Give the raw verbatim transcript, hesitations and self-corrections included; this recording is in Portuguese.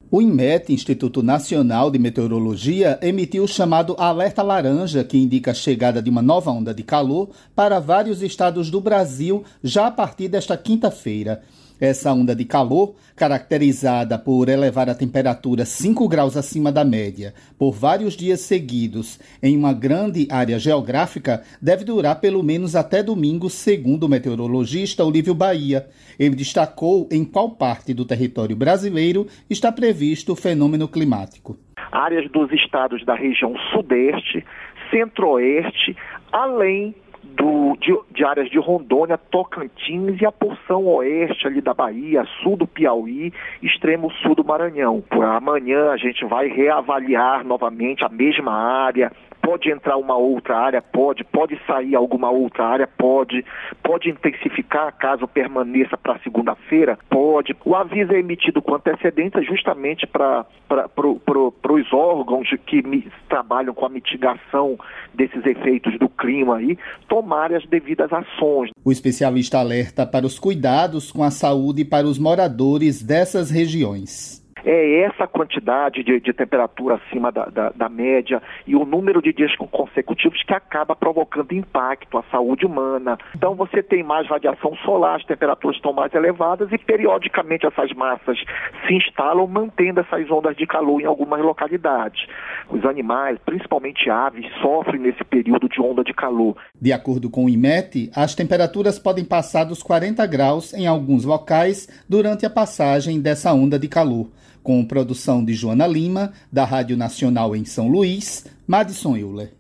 O INMET, Instituto Nacional de Meteorologia, emitiu o chamado Alerta Laranja, que indica a chegada de uma nova onda de calor para vários estados do Brasil já a partir desta quinta-feira. Essa onda de calor, caracterizada por elevar a temperatura cinco graus acima da média por vários dias seguidos em uma grande área geográfica, deve durar pelo menos até domingo, segundo o meteorologista Olívio Bahia. Ele destacou em qual parte do território brasileiro está previsto o fenômeno climático. Áreas dos estados da região sudeste, centro-oeste, além Do, de, de áreas de Rondônia, Tocantins e a porção oeste ali da Bahia, sul do Piauí, extremo sul do Maranhão. Por amanhã a gente vai reavaliar novamente a mesma área. Pode entrar uma outra área? Pode. Pode sair alguma outra área? Pode. Pode intensificar caso permaneça para segunda-feira? Pode. O aviso é emitido com antecedência justamente para pro, pro, os órgãos que mi, trabalham com a mitigação desses efeitos do clima aí, tomarem as devidas ações. O especialista alerta para os cuidados com a saúde para os moradores dessas regiões. É essa quantidade de, de temperatura acima da, da, da média e o número de dias consecutivos que acaba provocando impacto à saúde humana. Então você tem mais radiação solar, as temperaturas estão mais elevadas e periodicamente essas massas se instalam, mantendo essas ondas de calor em algumas localidades. Os animais, principalmente aves, sofrem nesse período de onda de calor. De acordo com o INMET, as temperaturas podem passar dos quarenta graus em alguns locais durante a passagem dessa onda de calor. Com produção de Joana Lima, da Rádio Nacional em São Luís, Madison Euler.